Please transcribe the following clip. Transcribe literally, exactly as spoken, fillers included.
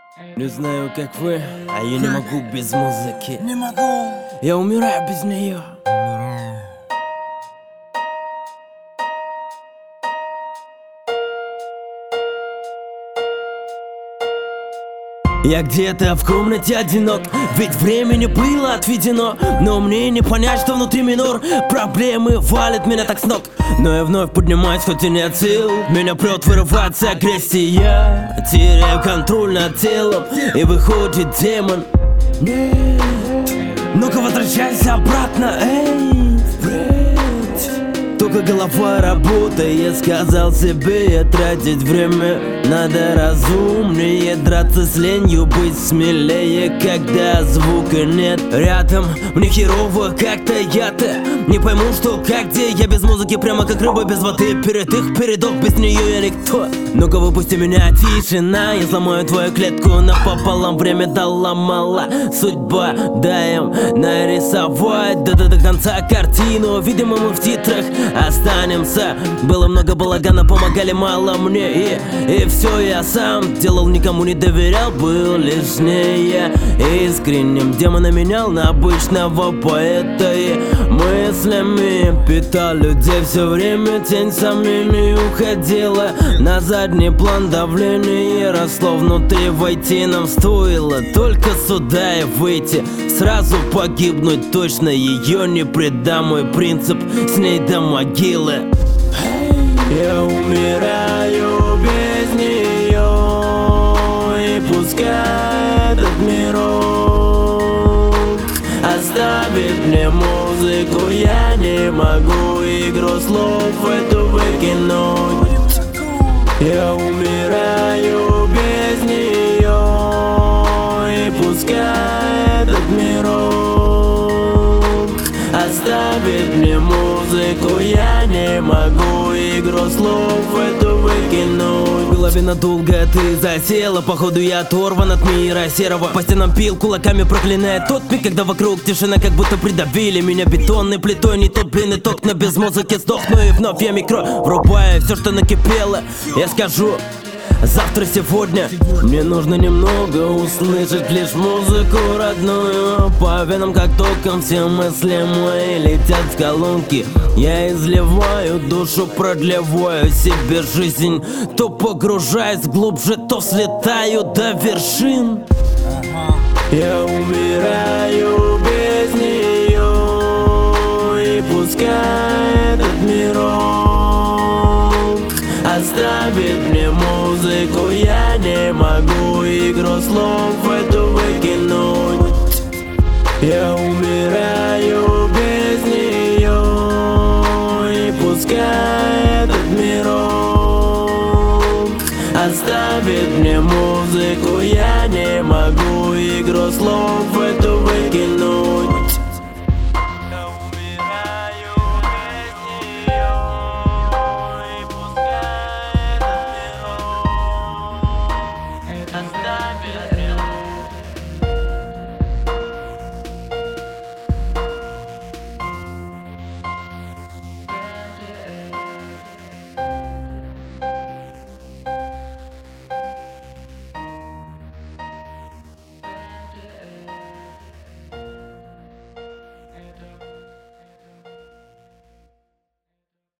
Не знаю, как вы, а я не могу без музыки. Не могу. Я умираю без нее. Я где-то в комнате одинок, ведь времени было отведено. Но мне не понять, что внутри минор. Проблемы валят меня так с ног. Но я вновь поднимаюсь, хоть и нет сил. Меня прет вырываться агрессия. Теряю контроль над телом, и выходит демон. Нет, ну-ка возвращайся обратно, эй. Только голова работает, я сказал себе, тратить время надо разумнее, драться с ленью, быть смелее, когда звука нет рядом. Мне херово, как-то я-то не пойму, что, как, где. Я без музыки, прямо как рыба без воды. Перед их передок, без нее я никто. Ну-ка выпусти меня, тишина. Я сломаю твою клетку напополам. Время дала мало, судьба дай им нарисовать до, до, до конца картину. Видимо, мы в титрах останемся. Было много балагана, помогали мало мне. И, и все я сам делал, никому не доверял, был лишнее искренним. Демона менял на обычного поэта. И мыслями питал людей все время. Тень сомнений уходила на задний план. Давление росло внутри, войти нам стоило только сюда и выйти. Сразу погибнуть точно ее не предам. Мой принцип с ней до могилы. Я умираю без нее, и пускай этот мирок оставит мне музыку. Я не могу игру слов эту выкинуть. Я умираю без нее, и пускай этот мирок оставит мне музыку. Я не могу игру слов эту выкинуть. В голове надолго ты засела, походу я оторван от мира серого. По стенам пил, кулаками проклиная тот миг, когда вокруг тишина, как будто придавили меня бетонной плитой. Не тот блин и ток, но без музыки сдохну. И вновь я микро врубаю все, что накипело. Я скажу завтра, сегодня. Мне нужно немного услышать лишь музыку родную. По венам как током все мысли мои летят в колонки. Я изливаю душу, продлеваю себе жизнь. То погружаясь глубже, то взлетаю до вершин. Я умираю без нее, и пускай этот мирок оставит мне музыку. Я не могу игру слов эту выкинуть. Я умираю без нее, и пускай этот мирок оставит мне музыку. Я не могу игру слов эту выкинуть.